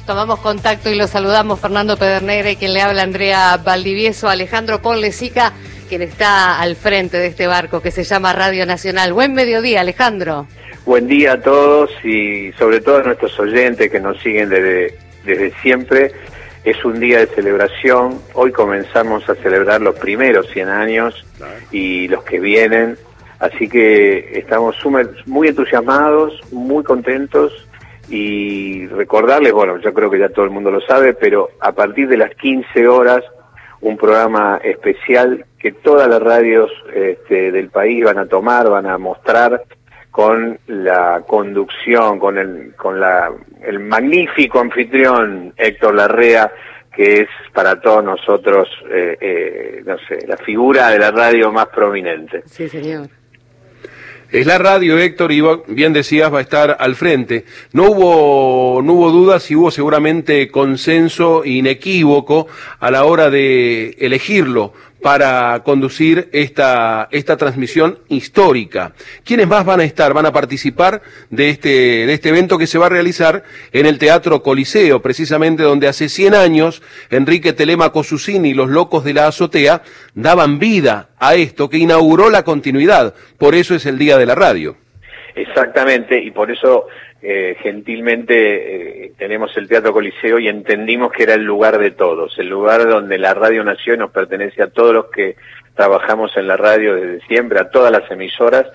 Tomamos contacto y lo saludamos. Fernando Pedernera y quien le habla, Andrea Valdivieso. Alejandro Ponlecica, quien está al frente de este barco que se llama Radio Nacional. Buen mediodía, Alejandro. Buen día a todos y sobre todo a nuestros oyentes que nos siguen desde siempre. Es un día de celebración. Hoy comenzamos a celebrar los primeros 100 años y los que vienen. Así que estamos muy entusiasmados, muy contentos. Y recordarles, bueno, yo creo que ya todo el mundo lo sabe, pero a partir de las 15 horas, un programa especial que todas las radios del país van a tomar, van a mostrar con la conducción, con el magnífico anfitrión Héctor Larrea, que es para todos nosotros, no sé, la figura de la radio más prominente. Sí, señor. Es la radio, Héctor, y bien decías, va a estar al frente. No hubo dudas y hubo seguramente consenso inequívoco a la hora de elegirlo para conducir esta transmisión histórica. ¿Quiénes más van a estar? Van a participar de este evento que se va a realizar en el Teatro Coliseo, precisamente donde hace 100 años Enrique Telemaco Susini y los Locos de la Azotea daban vida a esto que inauguró la continuidad. Por eso es el Día de la Radio. Exactamente, y por eso gentilmente tenemos el Teatro Coliseo y entendimos que era el lugar de todos, el lugar donde la radio nació y nos pertenece a todos los que trabajamos en la radio desde siempre, a todas las emisoras.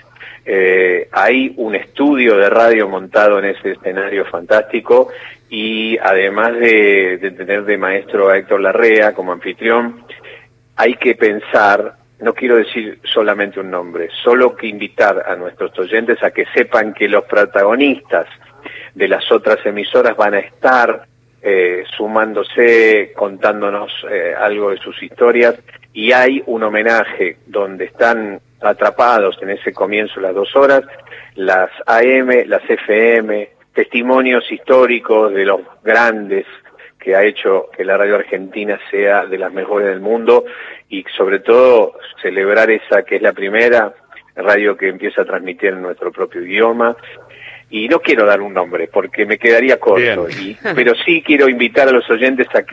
Hay un estudio de radio montado en ese escenario fantástico y además de tener de maestro a Héctor Larrea como anfitrión, hay que pensar, no quiero decir solamente un nombre, solo que invitar a nuestros oyentes a que sepan que los protagonistas de las otras emisoras van a estar sumándose, contándonos algo de sus historias, y hay un homenaje donde están atrapados en ese comienzo las 2 horas, las AM, las FM, testimonios históricos de los grandes que ha hecho que la radio argentina sea de las mejores del mundo y sobre todo celebrar esa que es la primera radio que empieza a transmitir en nuestro propio idioma. Y no quiero dar un nombre porque me quedaría corto, pero sí quiero invitar a los oyentes a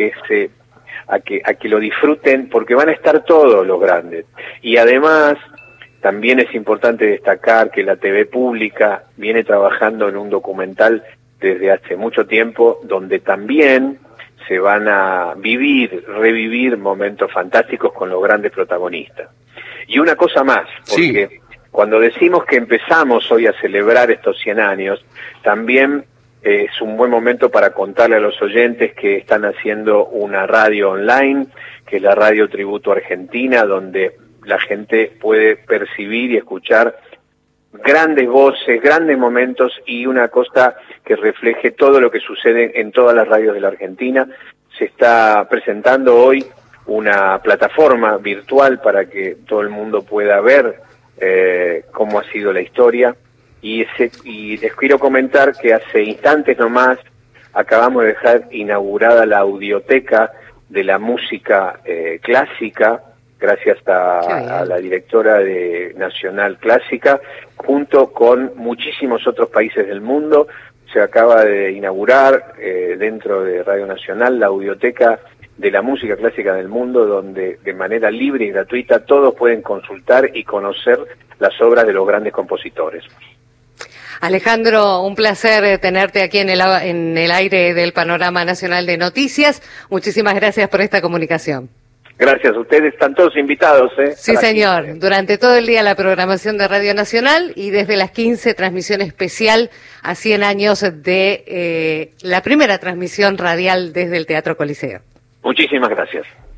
que lo disfruten porque van a estar todos los grandes. Y además también es importante destacar que la TV pública viene trabajando en un documental desde hace mucho tiempo donde también se van a revivir momentos fantásticos con los grandes protagonistas. Y una cosa más, porque cuando decimos que empezamos hoy a celebrar estos 100 años, también es un buen momento para contarle a los oyentes que están haciendo una radio online, que es la Radio Tributo Argentina, donde la gente puede percibir y escuchar grandes voces, grandes momentos y una cosa que refleje todo lo que sucede en todas las radios de la Argentina. Se está presentando hoy una plataforma virtual para que todo el mundo pueda ver cómo ha sido la historia y les quiero comentar que hace instantes nomás acabamos de dejar inaugurada la audioteca de la música clásica, gracias a la directora de Nacional Clásica, junto con muchísimos otros países del mundo. Se acaba de inaugurar dentro de Radio Nacional la audioteca de la música clásica del mundo, donde de manera libre y gratuita todos pueden consultar y conocer las obras de los grandes compositores. Alejandro, un placer tenerte aquí en el aire del Panorama Nacional de Noticias. Muchísimas gracias por esta comunicación. Gracias, ustedes están todos invitados. Sí, señor. Durante todo el día la programación de Radio Nacional y desde las 15 transmisión especial a 100 años de la primera transmisión radial desde el Teatro Coliseo. Muchísimas gracias.